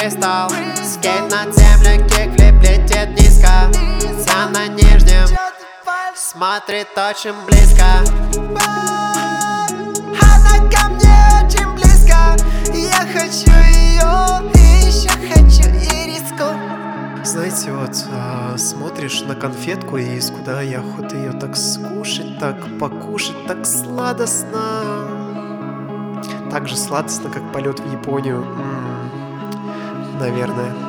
фристайл. Скейт на землю, кикфлип летит низко. Вся на нижнем, смотрит очень близко. Она ко мне очень близко. Я хочу ее, и еще хочу ириску. Знаете, вот смотришь на конфетку и куда я охота ее так скушать, так покушать, так сладостно. Так же сладостно, как полет в Японию. Наверное.